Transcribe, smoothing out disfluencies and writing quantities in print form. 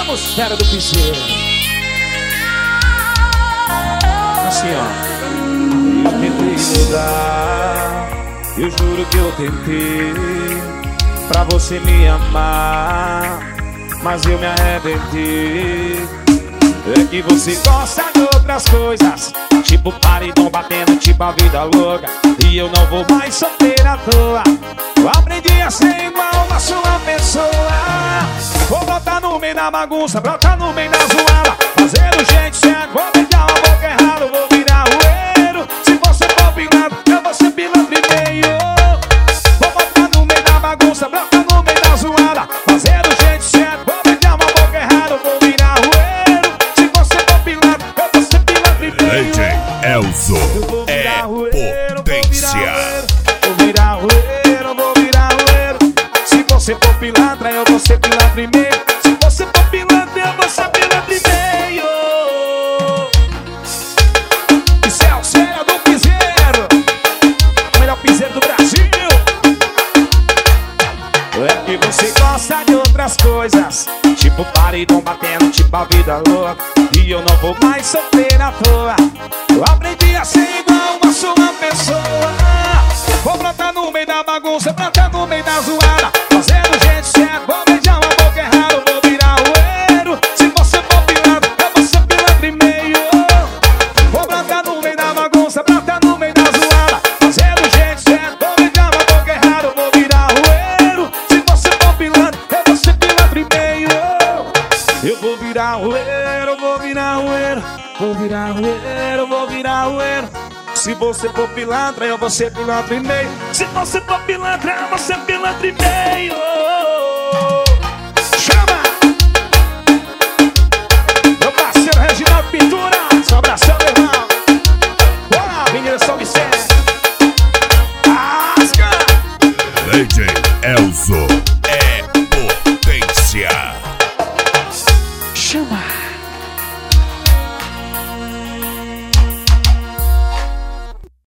atmosfera do piseiro. Assim, ó. Eu tentei mudar, eu juro que eu tentei, pra você me amar, mas eu me arrependi. É que você gosta de outras coisas, tipo paredão batendo, tipo a vida louca. E eu não vou mais sofrer à toa. Eu aprendi a ser igual a sua pessoa. Vou botar no meio da bagunça, brotar no meio da zoada, fazer do jeito certo, vou beijar uma boca errada, vou virar roeiro. Se você for pilantra, eu vou ser pilantra e meio. Vou botar no meio da bagunça, brotar no meio da zoada, fazer do jeito certo, vou beijar uma boca errada, vou virar roeiro. Se você for pilantra, eu vou ser pilantra e meio. DJ Elzo é potência. Vou virar roeiro, vou virar roeiro. Se você for pilantra, eu vou ser pilantra e meio. Se você for pilantra, eu vou ser pilantra e meio. Isso é o Céu do Piseiro, o melhor piseiro do Brasil. É que você gosta de outras coisas, tipo paredão batendo, tipo a vida louca. E eu não vou mais sofrer à toa. Eu aprendi a ser igual a sua pessoa. Vou brotar no meio da bagunça, brotar no meio da zoada, fazer do jeito certo, vou beijar uma boca errada, vou virar roeiro. Se você for pilantra, eu vou ser pilantra e meio. Vou brotar no meio da bagunça, brotar no meio da zoada, fazer do jeito certo, vou beijar uma boca errada, vou virar roeiro. Se você for pilantra, eu vou ser pilantra e meio. Eu vou virar roeiro, vou virar roeiro, vou virar roeiro, vou virar roeiro. Se você for pilantra, eu vou ser pilantra e meio. Se você for pilantra, eu vou ser pilantra e meio. Chama! Meu parceiro Reginaldo Pintura, só abração, meu irmão. Avenida São Vicente. Asca! DJ